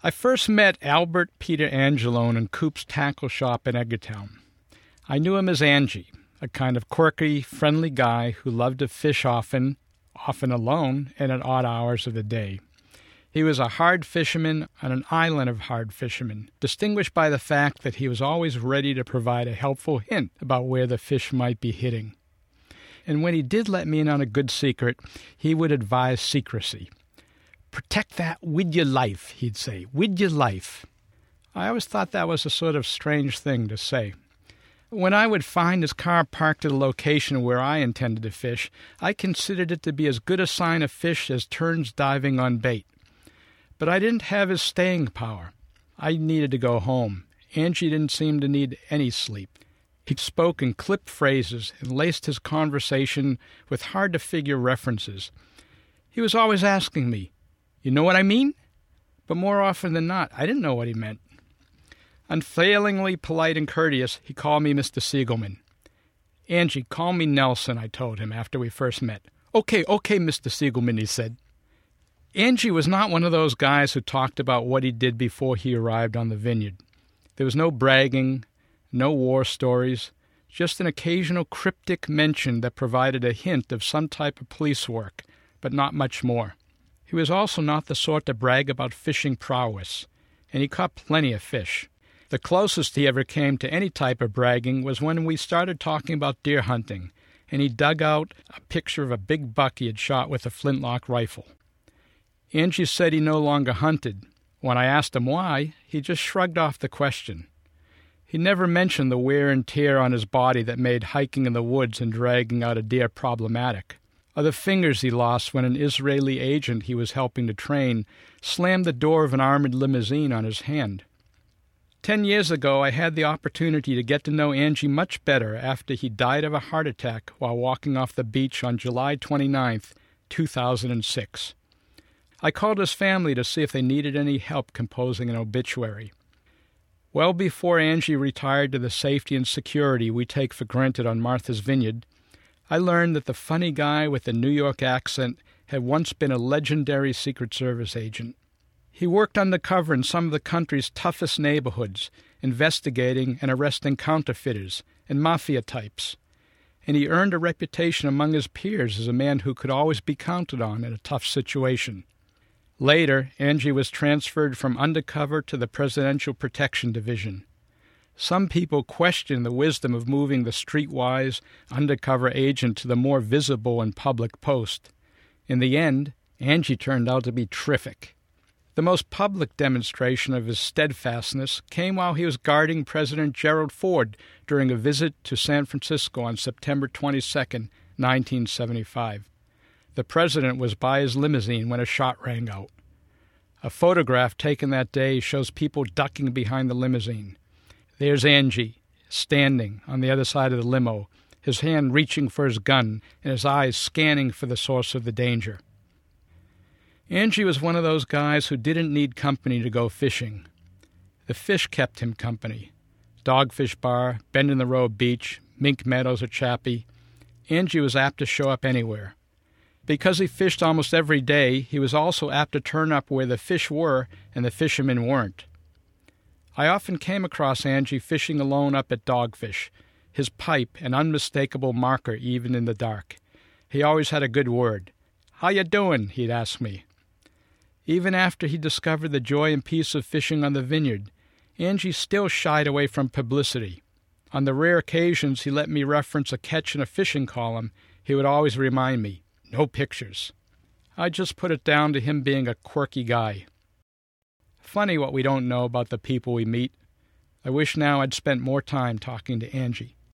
I first met Albert Peter Angelone in Coop's Tackle Shop in Edgartown. I knew him as Angie, a kind of quirky, friendly guy who loved to fish often alone and at odd hours of the day. He was a hard fisherman on an island of hard fishermen, distinguished by the fact that he was always ready to provide a helpful hint about where the fish might be hitting. And when he did let me in on a good secret, he would advise secrecy. "Protect that with your life," he'd say, "with your life." I always thought that was a sort of strange thing to say. When I would find his car parked at a location where I intended to fish, I considered it to be as good a sign of fish as terns diving on bait. But I didn't have his staying power. I needed to go home. Angie didn't seem to need any sleep. He spoke in clipped phrases and laced his conversation with hard-to-figure references. He was always asking me, "You know what I mean?" But more often than not, I didn't know what he meant. Unfailingly polite and courteous, he called me Mr. Siegelman. "Angie, call me Nelson," I told him after we first met. Okay, Mr. Siegelman," he said. Angie was not one of those guys who talked about what he did before he arrived on the vineyard. There was no bragging, no war stories, just an occasional cryptic mention that provided a hint of some type of police work, but not much more. He was also not the sort to brag about fishing prowess, and he caught plenty of fish. The closest he ever came to any type of bragging was when we started talking about deer hunting, and he dug out a picture of a big buck he had shot with a flintlock rifle. Angie said he no longer hunted. When I asked him why, he just shrugged off the question. He never mentioned the wear and tear on his body that made hiking in the woods and dragging out a deer problematic, or the fingers he lost when an Israeli agent he was helping to train slammed the door of an armored limousine on his hand. 10 years ago, I had the opportunity to get to know Angie much better after he died of a heart attack while walking off the beach on July 29th, 2006. I called his family to see if they needed any help composing an obituary. Well before Angie retired to the safety and security we take for granted on Martha's Vineyard, I learned that the funny guy with the New York accent had once been a legendary Secret Service agent. He worked undercover in some of the country's toughest neighborhoods, investigating and arresting counterfeiters and mafia types, and he earned a reputation among his peers as a man who could always be counted on in a tough situation. Later, Angie was transferred from undercover to the Presidential Protection Division. Some people questioned the wisdom of moving the streetwise, undercover agent to the more visible and public post. In the end, Angie turned out to be terrific. The most public demonstration of his steadfastness came while he was guarding President Gerald Ford during a visit to San Francisco on September 22, 1975. The president was by his limousine when a shot rang out. A photograph taken that day shows people ducking behind the limousine. There's Angie, standing on the other side of the limo, his hand reaching for his gun and his eyes scanning for the source of the danger. Angie was one of those guys who didn't need company to go fishing. The fish kept him company. Dogfish Bar, Bend-in-the-Road Beach, Mink Meadows or Chappie. Angie was apt to show up anywhere. Because he fished almost every day, he was also apt to turn up where the fish were and the fishermen weren't. I often came across Angie fishing alone up at Dogfish, his pipe an unmistakable marker even in the dark. He always had a good word. "How you doing?" he'd ask me. Even after he discovered the joy and peace of fishing on the vineyard, Angie still shied away from publicity. On the rare occasions he let me reference a catch in a fishing column, he would always remind me, "No pictures." I just put it down to him being a quirky guy. Funny what we don't know about the people we meet. I wish now I'd spent more time talking to Angie.